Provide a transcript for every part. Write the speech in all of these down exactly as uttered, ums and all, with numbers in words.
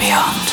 beyond.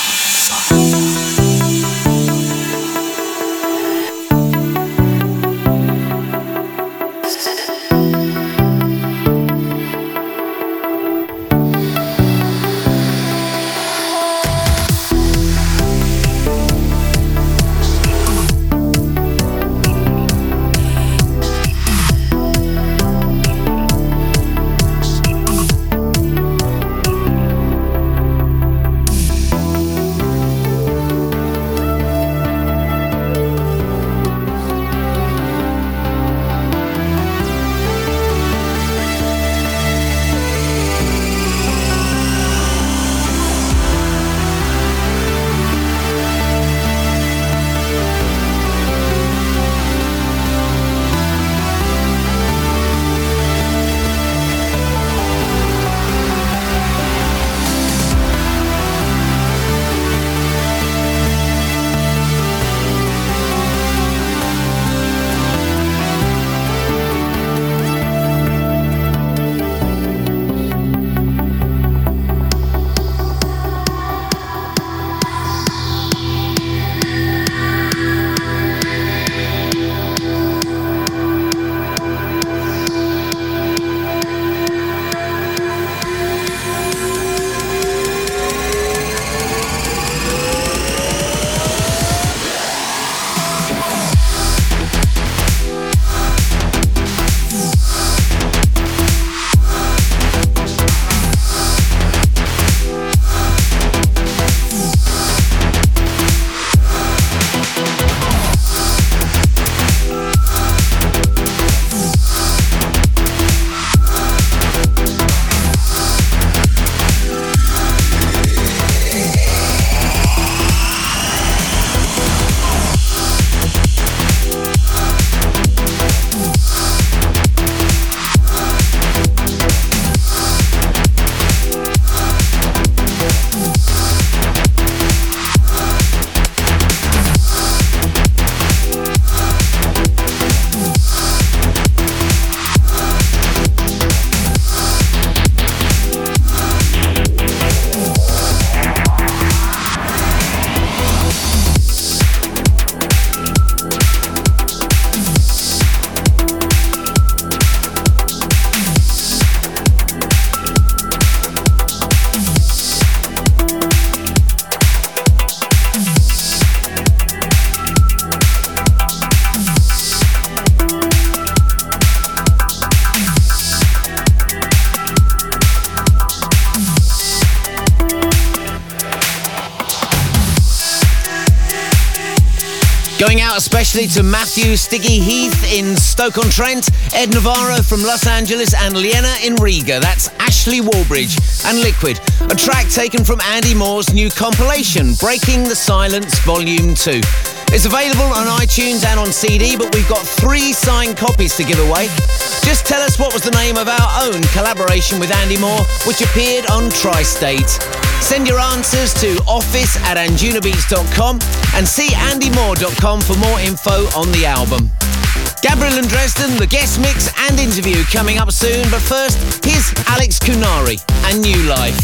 Going out especially to Matthew Stiggy Heath in Stoke-on-Trent, Ed Navarro from Los Angeles, and Liena in Riga. That's Ashley Warbridge and Liquid, a track taken from Andy Moore's new compilation, Breaking the Silence Volume two. It's available on iTunes and on C D, but we've got three signed copies to give away. Just tell us what was the name of our own collaboration with Andy Moore, which appeared on Tri-State. Send your answers to office at anjunabeats dot com and see andy moore dot com for more info on the album. Gabriel and Dresden, the guest mix and interview coming up soon, but first, here's Alex Kunari and New Life.